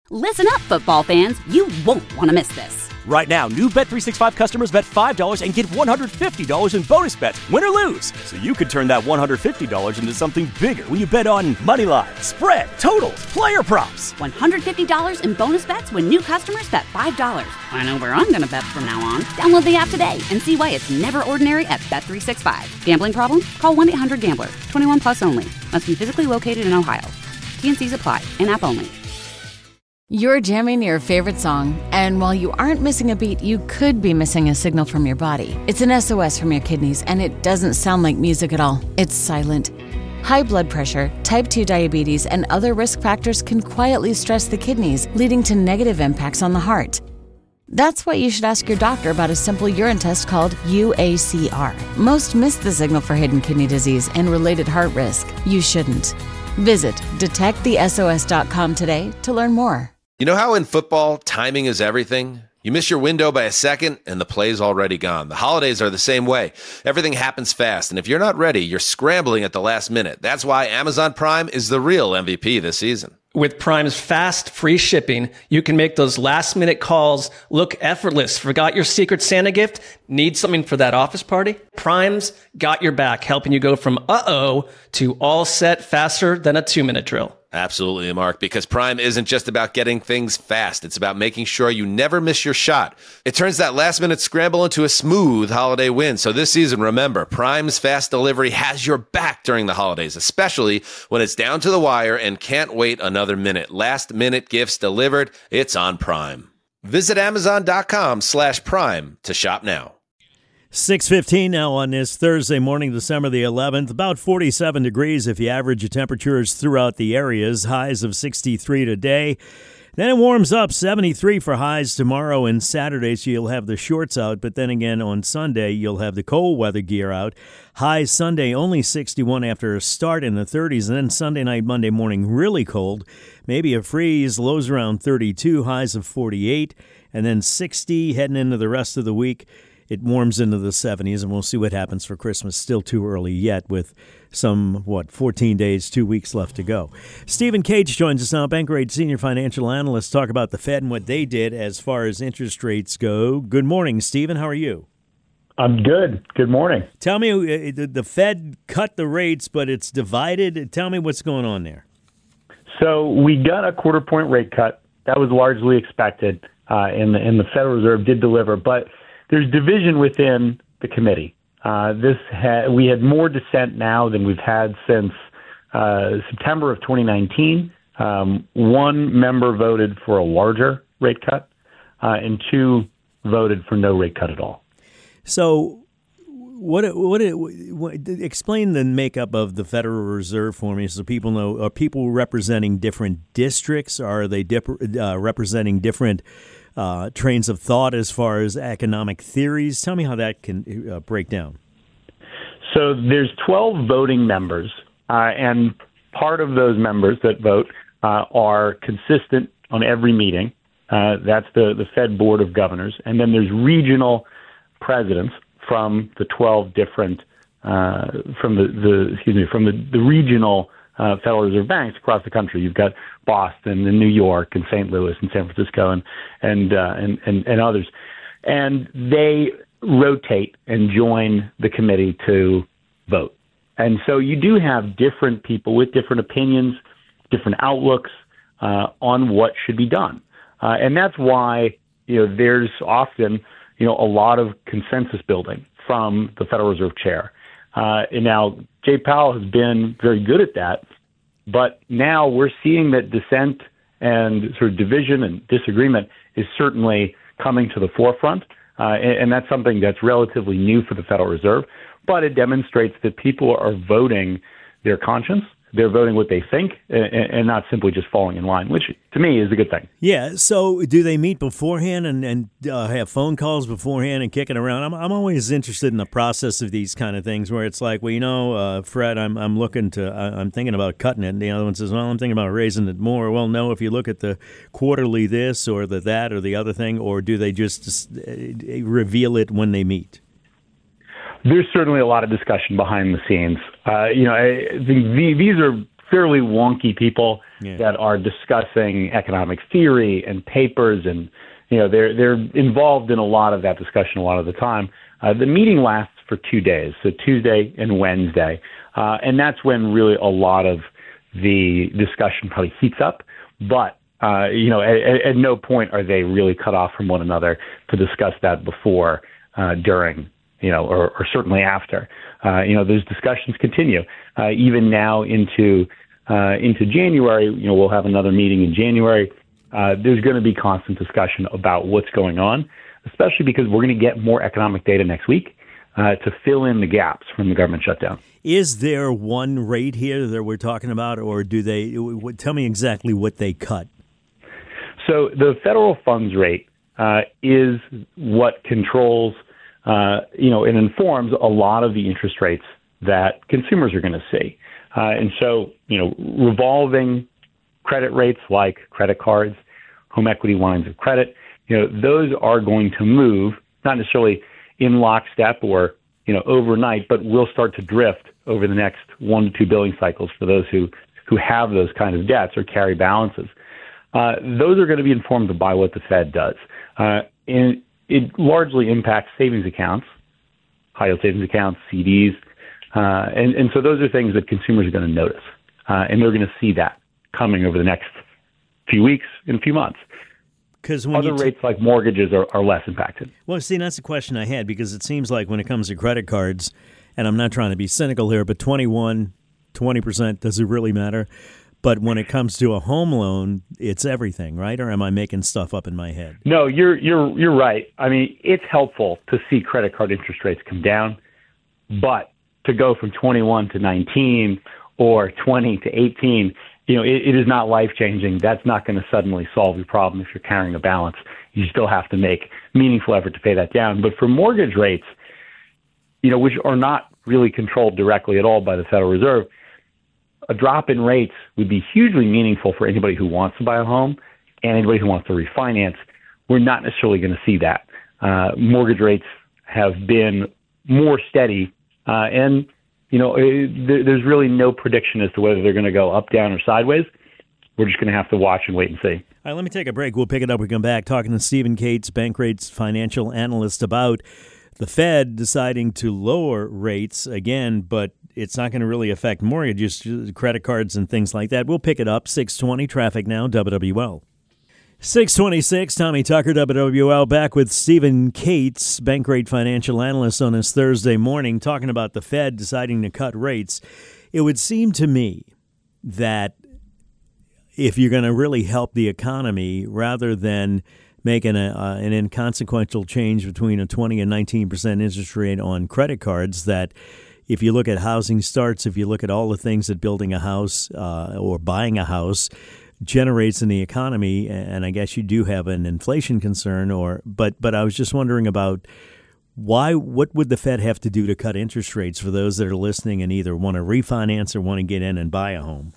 Listen up, football fans. You won't want to miss this. Right now, new Bet365 customers bet $5 and get $150 in bonus bets, win or lose. So you could turn that $150 into something bigger when you bet on money line, spread, totals, player props. $150 in bonus bets when new customers bet $5. I know where I'm going to bet from now on. Download the app today and see why it's never ordinary at Bet365. Gambling problem? Call 1-800-GAMBLER. 21 plus only. Must be physically located in Ohio. T&Cs apply. In-app only. You're jamming your favorite song, and while you aren't missing a beat, you could be missing a signal from your body. It's an SOS from your kidneys, and it doesn't sound like music at all. It's silent. High blood pressure, type 2 diabetes, and other risk factors can quietly stress the kidneys, leading to negative impacts on the heart. That's why you should ask your doctor about a simple urine test called UACR. Most miss the signal for hidden kidney disease and related heart risk. You shouldn't. Visit detectthesos.com today to learn more. You know how in football, timing is everything? You miss your window by a second, and the play's already gone. The holidays are the same way. Everything happens fast, and if you're not ready, you're scrambling at the last minute. That's why Amazon Prime is the real MVP this season. With Prime's fast, free shipping, you can make those last-minute calls look effortless. Forgot your Secret Santa gift? Need something for that office party? Prime's got your back, helping you go from uh-oh to all set faster than a 2-minute drill. Absolutely, Mark, because Prime isn't just about getting things fast. It's about making sure you never miss your shot. It turns that last-minute scramble into a smooth holiday win. So this season, remember, Prime's fast delivery has your back during the holidays, especially when it's down to the wire and can't wait another minute. Last-minute gifts delivered, it's on Prime. Visit Amazon.com/Prime to shop now. 6:15 now on this Thursday morning, December the 11th. About 47 degrees if you average the temperatures throughout the areas. Highs of 63 today. Then it warms up, 73 for highs tomorrow and Saturday, so you'll have the shorts out. But then again, on Sunday, you'll have the cold weather gear out. Highs Sunday only 61 after a start in the 30s. And then Sunday night, Monday morning, really cold. Maybe a freeze, lows around 32, highs of 48. And then 60 heading into the rest of the week. It warms into the 70s, and we'll see what happens for Christmas. Still too early yet with some, 14 days, 2 weeks left to go. Stephen Cage joins us now, Bankrate Senior Financial Analyst, talk about the Fed and what they did as far as interest rates go. Good morning, Stephen. How are you? I'm good. Good morning. Tell me, the Fed cut the rates, but it's divided. Tell me what's going on there. So we got a quarter-point rate cut. That was largely expected, and the Federal Reserve did deliver, but there's division within the committee. We had more dissent now than we've had since September of 2019. One member voted for a larger rate cut, and two voted for no rate cut at all. So, explain the makeup of the Federal Reserve for me, so people know. Are people representing different districts? Are they representing different trains of thought as far as economic theories? Tell me how that can break down. So there's 12 voting members, and part of those members that vote are consistent on every meeting. That's the Fed Board of Governors, and then there's regional presidents from the 12 different from the regional Federal Reserve banks across the country. You've got Boston and New York and St. Louis and San Francisco and others, and they rotate and join the committee to vote. And so you do have different people with different opinions, different outlooks on what should be done, and that's why there's often a lot of consensus building from the Federal Reserve chair. And now Jay Powell has been very good at that, but now we're seeing that dissent and sort of division and disagreement is certainly coming to the forefront, and that's something that's relatively new for the Federal Reserve, but it demonstrates that people are voting their conscience. They're voting what they think and not simply just falling in line, which to me is a good thing. Yeah. So do they meet beforehand and have phone calls beforehand and kick it around? I'm always interested in the process of these kind of things where it's like, well, Fred, I'm thinking about cutting it. And the other one says, well, I'm thinking about raising it more. Well, no, if you look at the quarterly this or the that or the other thing, or do they just reveal it when they meet? There's certainly a lot of discussion behind the scenes. I think these are fairly wonky people, that are discussing economic theory and papers, and they're involved in a lot of that discussion a lot of the time. The meeting lasts for 2 days, so Tuesday and Wednesday, and that's when really a lot of the discussion probably heats up. But at no point are they really cut off from one another to discuss that before, during, or certainly after. Those discussions continue even now into January. We'll have another meeting in January. There's going to be constant discussion about what's going on, especially because we're going to get more economic data next week to fill in the gaps from the government shutdown. Is there one rate here that we're talking about, or do they? Tell me exactly what they cut. So the federal funds rate is what controls, it informs a lot of the interest rates that consumers are going to see. And so, revolving credit rates like credit cards, home equity lines of credit, those are going to move, not necessarily in lockstep or, overnight, but will start to drift over the next 1 to 2 billing cycles for those who have those kind of debts or carry balances. Those are going to be informed by what the Fed does. And it largely impacts savings accounts, high-yield savings accounts, CDs. And so those are things that consumers are going to notice. And they're going to see that coming over the next few weeks and few months. Because other rates like mortgages are less impacted. Well, see, that's the question I had, because it seems like when it comes to credit cards, and I'm not trying to be cynical here, but 20%, does it really matter? But when it comes to a home loan, it's everything, right? Or am I making stuff up in my head? No, you're right. I mean, it's helpful to see credit card interest rates come down, but to go from 21 to 19 or 20 to 18, it is not life-changing. That's not going to suddenly solve your problem if you're carrying a balance. You still have to make meaningful effort to pay that down. But for mortgage rates, which are not really controlled directly at all by the Federal Reserve, a drop in rates would be hugely meaningful for anybody who wants to buy a home and anybody who wants to refinance. We're not necessarily going to see that. Mortgage rates have been more steady, and there's really no prediction as to whether they're going to go up, down, or sideways. We're just going to have to watch and wait and see. All right, let me take a break. We'll pick it up. We come back talking to Stephen Cates, Bankrate's financial analyst, about the Fed deciding to lower rates again, but it's not going to really affect mortgages, credit cards, and things like that. We'll pick it up. 6:20 traffic now, WWL. 6:26, Tommy Tucker, WWL, back with Stephen Cates, Bankrate financial analyst, on this Thursday morning, talking about the Fed deciding to cut rates. It would seem to me that if you're going to really help the economy, rather than making an inconsequential change between a 20 and 19% interest rate on credit cards, that if you look at housing starts, if you look at all the things that building a house or buying a house generates in the economy, and I guess you do have an inflation concern, but I was just wondering about what would the Fed have to do to cut interest rates for those that are listening and either want to refinance or want to get in and buy a home?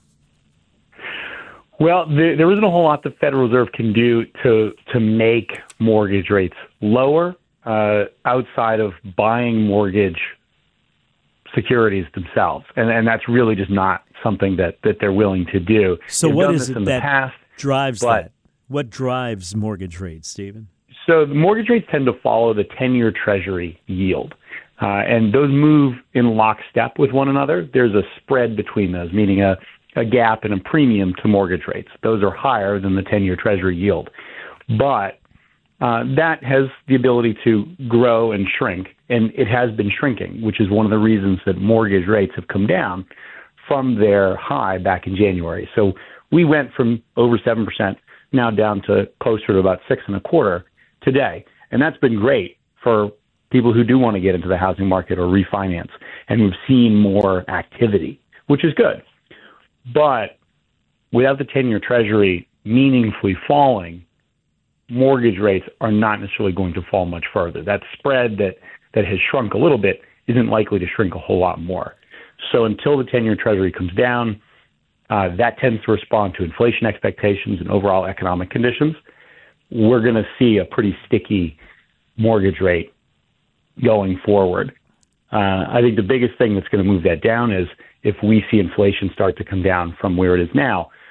Well, there isn't a whole lot the Federal Reserve can do to make mortgage rates lower outside of buying mortgage securities themselves, and that's really just not something that they're willing to do. So They've what done is this it in the that past, drives that? What drives mortgage rates, Stephen? So the mortgage rates tend to follow the 10-year Treasury yield, and those move in lockstep with one another. There's a spread between those, meaning a gap and a premium to mortgage rates. Those are higher than the 10-year Treasury yield. But that has the ability to grow and shrink, and it has been shrinking, which is one of the reasons that mortgage rates have come down from their high back in January. So we went from over 7% now down to closer to about 6.25% today. And that's been great for people who do want to get into the housing market or refinance. And we've seen more activity, which is good. But without the 10-year Treasury meaningfully falling, mortgage rates are not necessarily going to fall much further. That spread that has shrunk a little bit isn't likely to shrink a whole lot more. So until the 10-year Treasury comes down, that tends to respond to inflation expectations and overall economic conditions. We're going to see a pretty sticky mortgage rate going forward. I think the biggest thing that's going to move that down is if we see inflation start to come down from where it is now.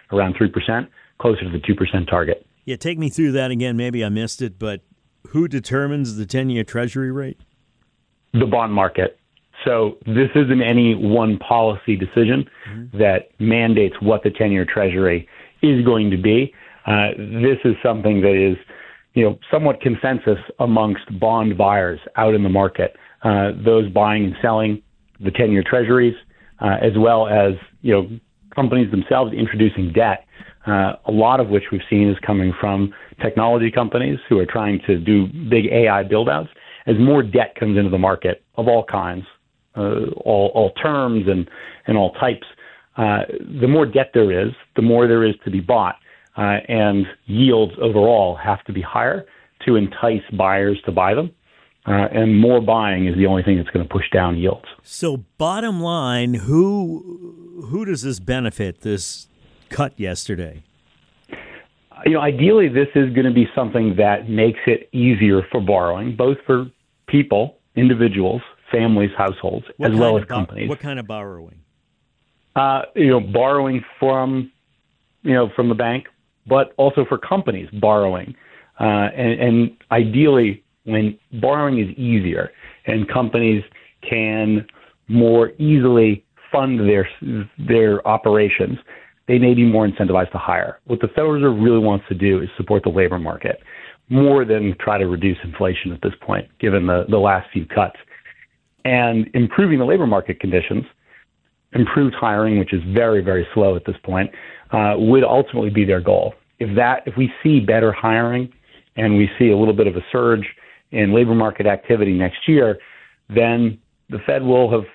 around 3%, closer to the 2% target. Yeah, take me through that again. Maybe I missed it, but who determines the 10-year Treasury rate? The bond market. So this isn't any one policy decision that mandates what the 10-year Treasury is going to be. This is something that is, somewhat consensus amongst bond buyers out in the market. Those buying and selling the 10-year Treasuries, as well as, companies themselves introducing debt, a lot of which we've seen is coming from technology companies who are trying to do big AI build-outs. As more debt comes into the market of all kinds, all terms and all types, the more debt there is, the more there is to be bought. And yields overall have to be higher to entice buyers to buy them. And more buying is the only thing that's going to push down yields. So bottom line, who does this benefit, this cut yesterday? Ideally, this is going to be something that makes it easier for borrowing, both for people, individuals, families, households, as well as companies. What kind of borrowing? Borrowing from the bank, but also for companies borrowing. And ideally, when borrowing is easier and companies can more easily fund their operations, they may be more incentivized to hire. What the Federal Reserve really wants to do is support the labor market more than try to reduce inflation at this point, given the last few cuts. And improving the labor market conditions, improved hiring, which is very, very slow at this point, would ultimately be their goal. If we see better hiring and we see a little bit of a surge in labor market activity next year, then the Fed will have,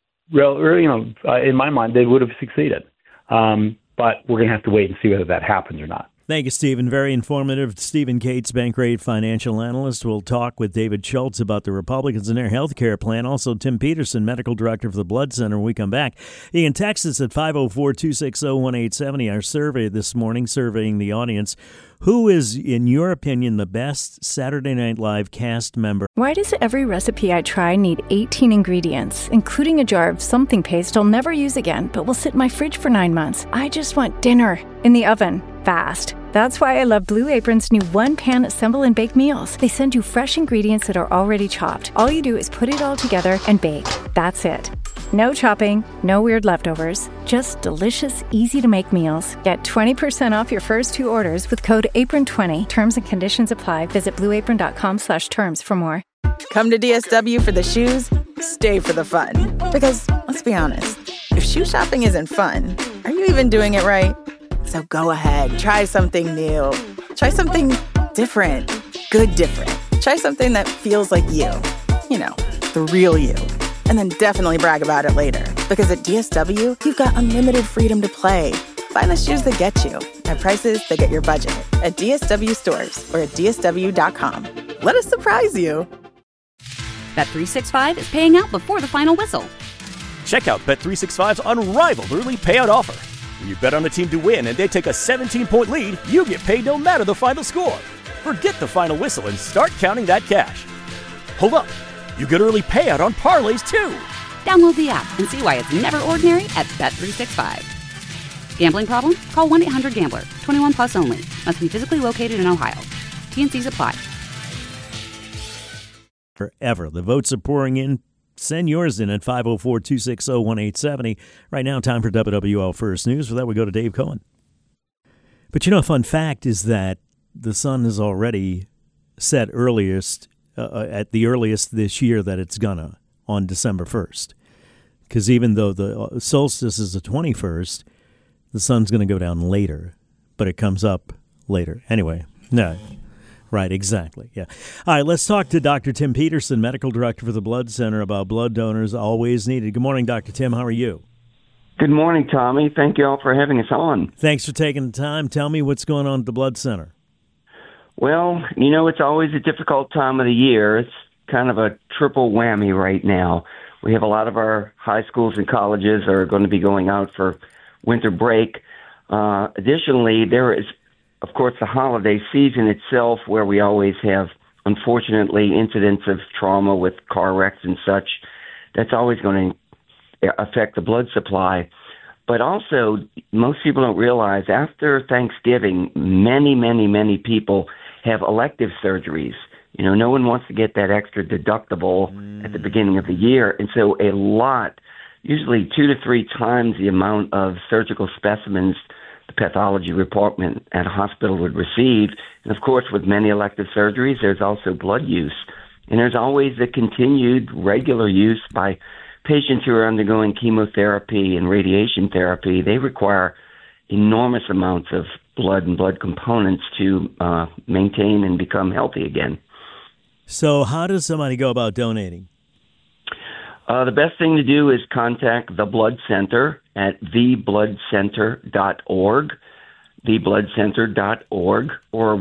in my mind, they would have succeeded. But we're going to have to wait and see whether that happens or not. Thank you, Stephen. Very informative. Stephen Cates, Bankrate financial analyst. We'll talk with David Schultz about the Republicans and their health care plan. Also, Tim Peterson, medical director for the Blood Center, when we come back. You can text us at 504-260-1870. Our survey this morning, surveying the audience. Who is, in your opinion, the best Saturday Night Live cast member? Why does every recipe I try need 18 ingredients, including a jar of something paste I'll never use again, but will sit in my fridge for 9 months? I just want dinner in the oven, fast. That's why I love Blue Apron's new one-pan assemble and bake meals. They send you fresh ingredients that are already chopped. All you do is put it all together and bake. That's it. No chopping, no weird leftovers, just delicious, easy-to-make meals. Get 20% off your first 2 orders with code APRON20. Terms and conditions apply. Visit blueapron.com/terms for more. Come to DSW for the shoes, stay for the fun. Because, let's be honest, if shoe shopping isn't fun, are you even doing it right? So go ahead, try something new. Try something different. Good different. Try something that feels like you. The real you. And then definitely brag about it later. Because at DSW, you've got unlimited freedom to play. Find the shoes that get you at prices that get your budget at DSW stores or at DSW.com. Let us surprise you. Bet365 is paying out before the final whistle. Check out Bet365's unrivaled early payout offer. When you bet on a team to win and they take a 17-point lead, you get paid no matter the final score. Forget the final whistle and start counting that cash. Hold up. You get early payout on parlays, too. Download the app and see why it's never ordinary at Bet365. Gambling problem? Call 1-800-GAMBLER. 21 plus only. Must be physically located in Ohio. T&Cs apply. Forever. The votes are pouring in. Send yours in at 504-260-1870. Right now, time for WWL First News. For that, we go to Dave Cohen. But a fun fact is that the sun is already set earliest at the earliest this year that it's gonna, on December 1st. Because even though the solstice is the 21st, the sun's going to go down later, but it comes up later. Anyway, no. Right, exactly, yeah. All right, let's talk to Dr. Tim Peterson, medical director for the Blood Center, about blood donors always needed. Good morning, Dr. Tim. How are you? Good morning, Tommy. Thank you all for having us on. Thanks for taking the time. Tell me what's going on at the Blood Center. Well, it's always a difficult time of the year. It's kind of a triple whammy right now. We have a lot of our high schools and colleges are going to be going out for winter break. Additionally, there is, of course, the holiday season itself, where we always have, unfortunately, incidents of trauma with car wrecks and such. That's always going to affect the blood supply. But also, most people don't realize after Thanksgiving, many people have elective surgeries. No one wants to get that extra deductible at the beginning of the year. And so a lot, usually 2 to 3 times the amount of surgical specimens the pathology department at a hospital would receive. And of course, with many elective surgeries, there's also blood use. And there's always the continued regular use by patients who are undergoing chemotherapy and radiation therapy. They require enormous amounts of blood and blood components to maintain and become healthy again. So how does somebody go about donating? The best thing to do is contact the Blood Center at thebloodcenter.org, thebloodcenter.org, or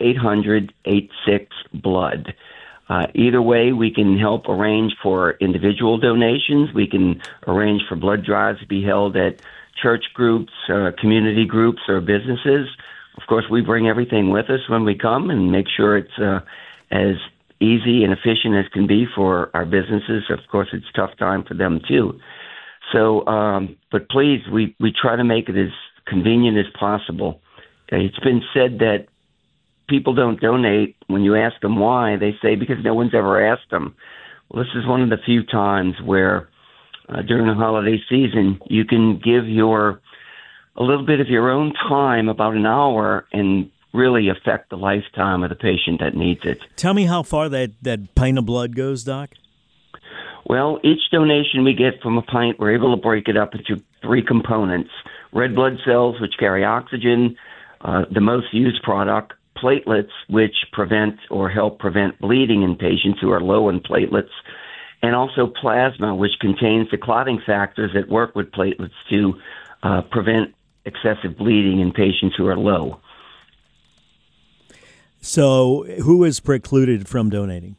1-800-86-BLOOD. Either way, we can help arrange for individual donations. We can arrange for blood drives to be held at church groups, community groups, or businesses. Of course, we bring everything with us when we come and make sure it's as easy and efficient as can be for our businesses. Of course, it's a tough time for them, too. So, but please, we try to make it as convenient as possible. It's been said that people don't donate. When you ask them why, they say because no one's ever asked them. Well, this is one of the few times where during the holiday season, you can give a little bit of your own time, about an hour, and really affect the lifetime of the patient that needs it. Tell me how far that pint of blood goes, Doc. Well, each donation we get from a pint, we're able to break it up into 3 components. Red blood cells, which carry oxygen, the most used product, platelets, which prevent or help prevent bleeding in patients who are low in platelets, and also plasma, which contains the clotting factors that work with platelets to prevent excessive bleeding in patients who are low. So who is precluded from donating?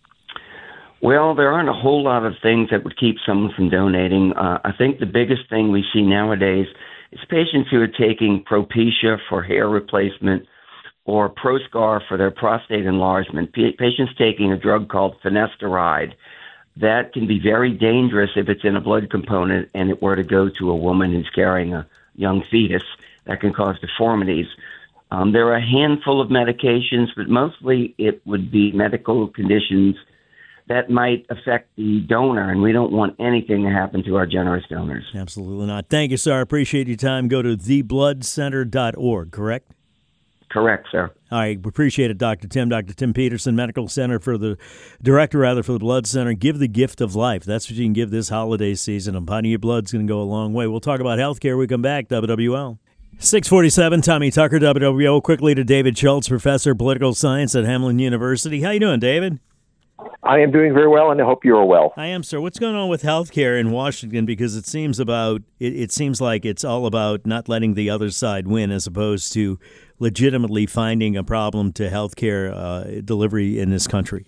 Well, there aren't a whole lot of things that would keep someone from donating. I think the biggest thing we see nowadays is patients who are taking Propecia for hair replacement or Proscar for their prostate enlargement. Patients taking a drug called finasteride. That can be very dangerous if it's in a blood component and it were to go to a woman who's carrying a young fetus. That can cause deformities. There are a handful of medications, but mostly it would be medical conditions that might affect the donor, and we don't want anything to happen to our generous donors. Absolutely not. Thank you, sir. I appreciate your time. Go to thebloodcenter.org, correct? Correct, sir. All right, we appreciate it, Dr. Tim. Dr. Tim Peterson, Medical Center for the Director for the Blood Center. Give the gift of life. That's what you can give this holiday season. A pint of your blood's going to go a long way. We'll talk about healthcare when we come back. WWL. 647, Tommy Tucker, WWL. Quickly to David Schultz, Professor of Political Science at Hamline University. How you doing, David? I am doing very well, and I hope you're well. I am, sir. What's going on with healthcare in Washington? Because it seems like it's all about not letting the other side win, as opposed to legitimately finding a problem to healthcare delivery in this country.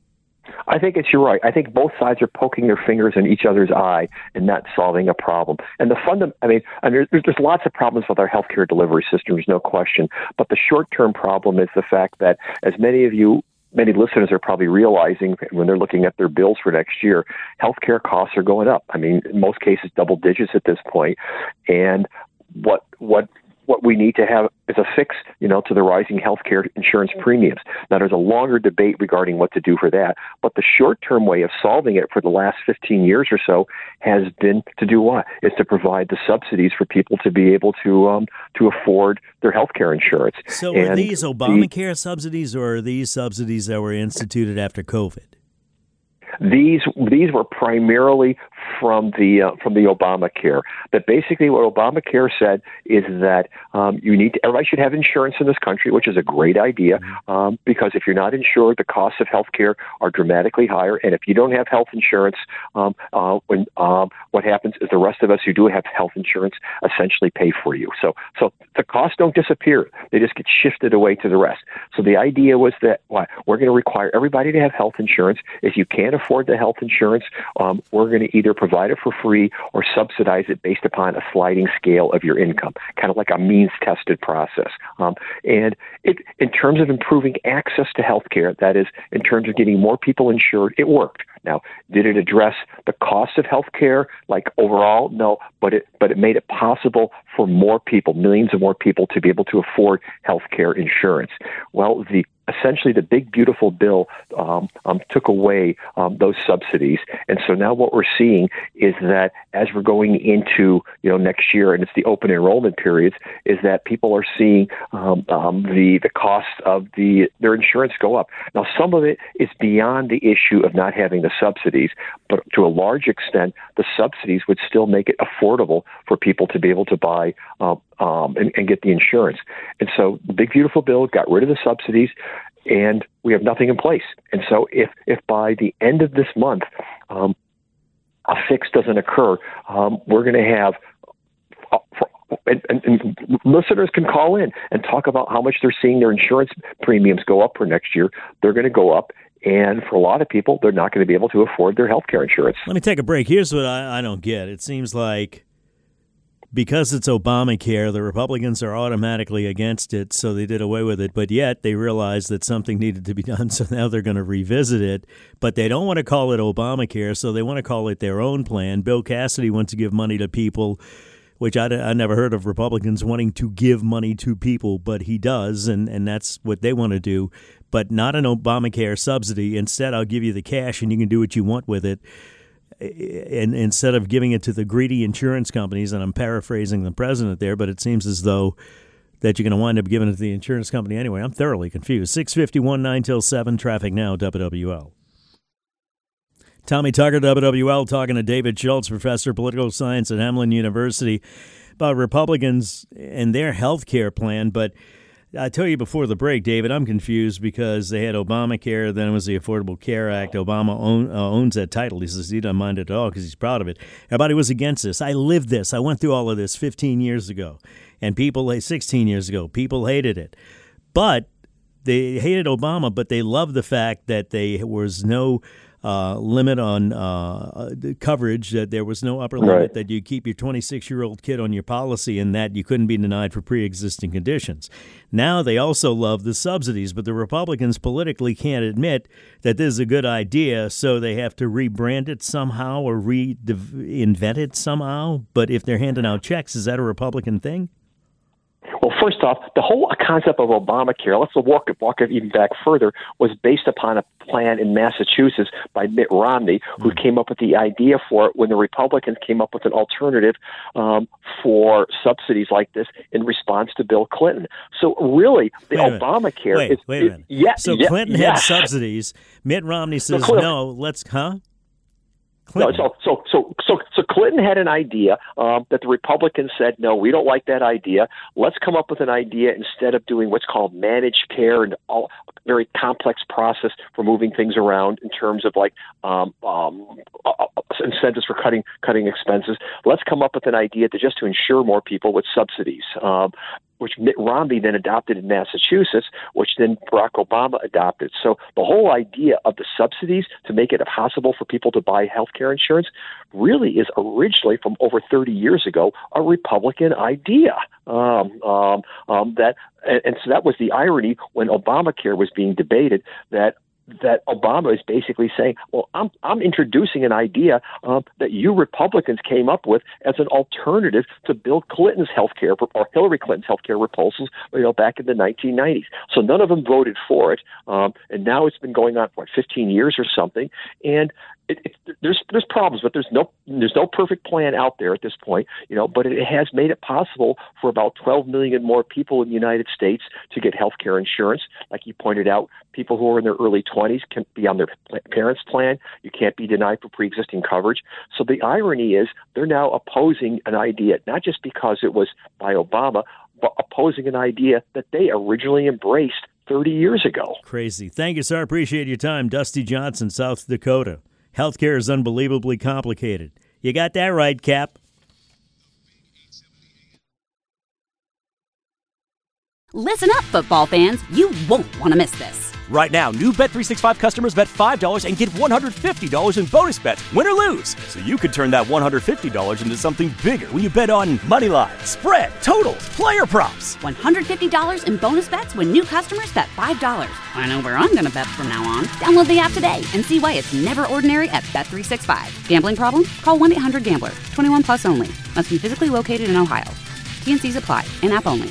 I think you're right. I think both sides are poking their fingers in each other's eye and not solving a problem. And there's lots of problems with our healthcare delivery system. There's no question. But the short-term problem is the fact that, as many listeners are probably realizing when they're looking at their bills for next year, healthcare costs are going up. I mean, in most cases, double digits at this point. And what we need to have is a fix, to the rising healthcare insurance premiums. Now, there's a longer debate regarding what to do for that, but the short-term way of solving it for the last 15 years or so has been to do what? Is to provide the subsidies for people to be able to afford their healthcare insurance. So are these Obamacare subsidies, or are these subsidies that were instituted after COVID? These were primarily from the Obamacare. But basically, what Obamacare said is that everybody should have insurance in this country, which is a great idea, because if you're not insured, the costs of health care are dramatically higher. And if you don't have health insurance, what happens is the rest of us who do have health insurance essentially pay for you. So the costs don't disappear; they just get shifted away to the rest. So the idea was that we're going to require everybody to have health insurance. If you can't afford the health insurance, we're going to either provide it for free or subsidize it based upon a sliding scale of your income, kind of like a means-tested process. And in terms of improving access to health care, that is, in terms of getting more people insured, it worked. Now, did it address the cost of health care, like overall? No, but it made it possible for more people, millions of more people, to be able to afford health care insurance. Well, essentially the big beautiful bill took away those subsidies, and so now what we're seeing is that as we're going into next year, and it's the open enrollment periods, is that people are seeing the cost of their insurance go up. Now, some of it is beyond the issue of not having the subsidies, but to a large extent, the subsidies would still make it affordable for people to be able to buy and get the insurance. And so the big beautiful bill got rid of the subsidies, and we have nothing in place. And so if by the end of this month a fix doesn't occur, we're going to have and listeners can call in and talk about how much they're seeing their insurance premiums go up for next year. They're going to go up. And for a lot of people, they're not going to be able to afford their health care insurance. Let me take a break. Here's what I don't get. It seems like because it's Obamacare, the Republicans are automatically against it, so they did away with it. But yet they realized that something needed to be done, so now they're going to revisit it. But they don't want to call it Obamacare, so they want to call it their own plan. Bill Cassidy wants to give money to people, which I never heard of Republicans wanting to give money to people, but he does, and that's what they want to do. But not an Obamacare subsidy. Instead, I'll give you the cash, and you can do what you want with it. And instead of giving it to the greedy insurance companies, and I'm paraphrasing the president there, but it seems as though that you're going to wind up giving it to the insurance company anyway. I'm thoroughly confused. 6:51, 9 till 7, traffic now, WWL. Tommy Tucker, WWL, talking to David Schultz, professor of political science at Hamline University, about Republicans and their health care plan. But I tell you before the break, David, I'm confused because they had Obamacare, then it was the Affordable Care Act. Obama owns that title. He says he doesn't mind it at all because he's proud of it. Everybody was against this. I lived this. I went through all of this 15 years ago. And 16 years ago, people hated it. But they hated Obama, but they loved the fact that there was no limit on coverage, that there was no upper limit, that you keep your 26-year-old kid on your policy and that you couldn't be denied for pre-existing conditions. Now they also love the subsidies, but the Republicans politically can't admit that this is a good idea, so they have to rebrand it somehow or reinvent it somehow. But if they're handing out checks, is that a Republican thing? Well, first off, the whole concept of Obamacare, let's walk it even back further, was based upon a plan in Massachusetts by Mitt Romney, who came up with the idea for it when the Republicans came up with an alternative for subsidies like this in response to Bill Clinton. So really, Obamacare is... Wait a minute. Yeah, so Clinton had subsidies. Mitt Romney says, Clinton. No, so Clinton had an idea that the Republicans said, no, we don't like that idea. Let's come up with an idea instead of doing what's called managed care and all very complex process for moving things around in terms of like incentives for cutting expenses. Let's come up with an idea to insure more people with subsidies. Which Mitt Romney then adopted in Massachusetts, which then Barack Obama adopted. So the whole idea of the subsidies to make it possible for people to buy health care insurance really is originally from over 30 years ago a Republican idea. And so that was the irony when Obamacare was being debated, that Obama is basically saying, well, I'm introducing an idea that you Republicans came up with as an alternative to Bill Clinton's healthcare or Hillary Clinton's healthcare proposals, back in the 1990s. So none of them voted for it, and now it's been going on for 15 years or something, and there's problems, but there's no perfect plan out there at this point, but it has made it possible for about 12 million more people in the United States to get health care insurance. Like you pointed out, people who are in their early 20s can be on their parents' plan. You can't be denied for pre-existing coverage. So the irony is they're now opposing an idea, not just because it was by Obama, but opposing an idea that they originally embraced 30 years ago. Crazy. Thank you, sir. Appreciate your time. Dusty Johnson, South Dakota. Healthcare is unbelievably complicated. You got that right, Cap. Listen up, football fans. You won't want to miss this. Right now, new Bet365 customers bet $5 and get $150 in bonus bets, win or lose. So you could turn that $150 into something bigger when you bet on moneyline, spread, totals, player props. $150 in bonus bets when new customers bet $5. I know where I'm going to bet from now on. Download the app today and see why it's never ordinary at Bet365. Gambling problem? Call 1-800-GAMBLER. 21 plus only. Must be physically located in Ohio. T&Cs apply. In-app only.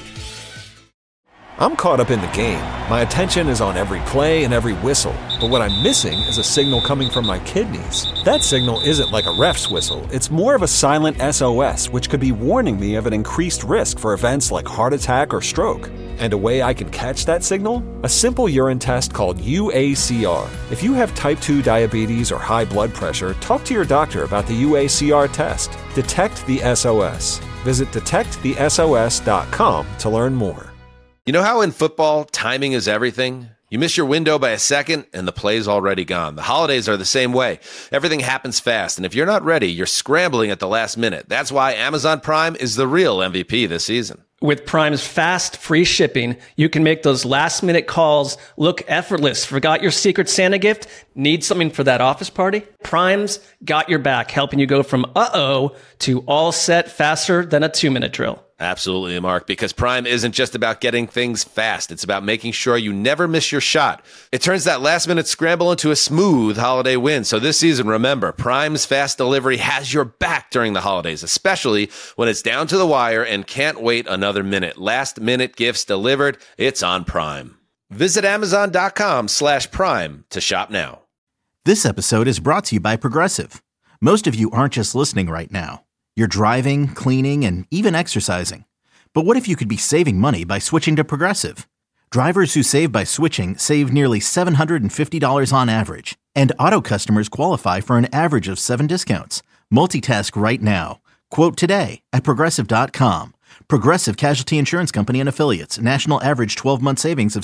I'm caught up in the game. My attention is on every play and every whistle. But what I'm missing is a signal coming from my kidneys. That signal isn't like a ref's whistle. It's more of a silent SOS, which could be warning me of an increased risk for events like heart attack or stroke. And a way I can catch that signal? A simple urine test called UACR. If you have type 2 diabetes or high blood pressure, talk to your doctor about the UACR test. Detect the SOS. Visit detectthesos.com to learn more. You know how in football, timing is everything? You miss your window by a second, and the play's already gone. The holidays are the same way. Everything happens fast, and if you're not ready, you're scrambling at the last minute. That's why Amazon Prime is the real MVP this season. With Prime's fast, free shipping, you can make those last-minute calls look effortless. Forgot your Secret Santa gift? Need something for that office party? Prime's got your back, helping you go from uh-oh to all set faster than a 2-minute drill. Absolutely, Mark, because Prime isn't just about getting things fast. It's about making sure you never miss your shot. It turns that last-minute scramble into a smooth holiday win. So this season, remember, Prime's fast delivery has your back during the holidays, especially when it's down to the wire and can't wait another minute. Last-minute gifts delivered. It's on Prime. Visit Amazon.com/Prime to shop now. This episode is brought to you by Progressive. Most of you aren't just listening right now. You're driving, cleaning, and even exercising. But what if you could be saving money by switching to Progressive? Drivers who save by switching save nearly $750 on average. And auto customers qualify for an average of 7 discounts. Multitask right now. Quote today at Progressive.com. Progressive Casualty Insurance Company and Affiliates. National average 12-month savings of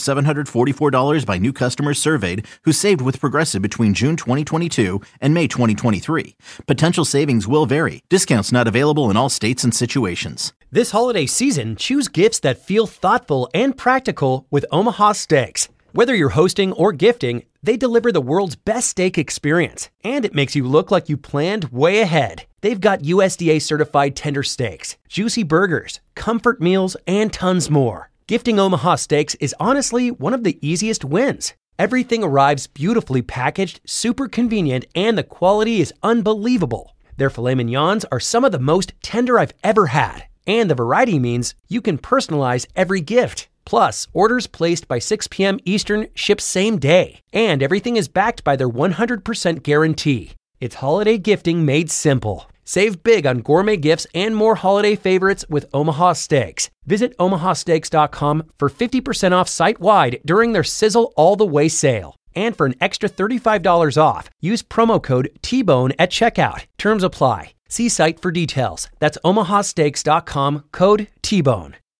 $744 by new customers surveyed who saved with Progressive between June 2022 and May 2023. Potential savings will vary. Discounts not available in all states and situations. This holiday season, choose gifts that feel thoughtful and practical with Omaha Steaks. Whether you're hosting or gifting, they deliver the world's best steak experience, and it makes you look like you planned way ahead. They've got USDA certified tender steaks, juicy burgers, comfort meals, and tons more. Gifting Omaha Steaks is honestly one of the easiest wins. Everything arrives beautifully packaged, super convenient, and the quality is unbelievable. Their filet mignons are some of the most tender I've ever had, and the variety means you can personalize every gift. Plus, orders placed by 6 p.m. Eastern ship same day, and everything is backed by their 100% guarantee. It's holiday gifting made simple. Save big on gourmet gifts and more holiday favorites with Omaha Steaks. Visit omahasteaks.com for 50% off site-wide during their Sizzle All the Way sale. And for an extra $35 off, use promo code TBONE at checkout. Terms apply. See site for details. That's omahasteaks.com, code TBONE.